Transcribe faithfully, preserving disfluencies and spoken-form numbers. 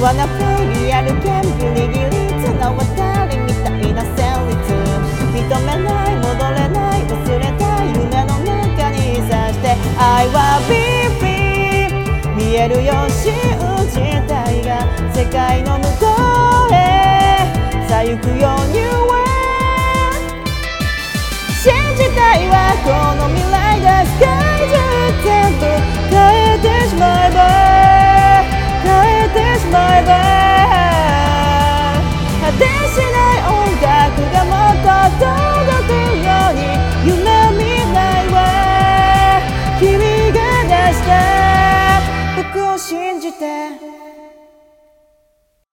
wanna play リアルゲームギリギリ綱渡りみたいな旋律認めない戻れない忘れたい夢の中にさして I wanna be free 見えるよ信じたいが世界の向こうへさ行くよ New World 信じたいわ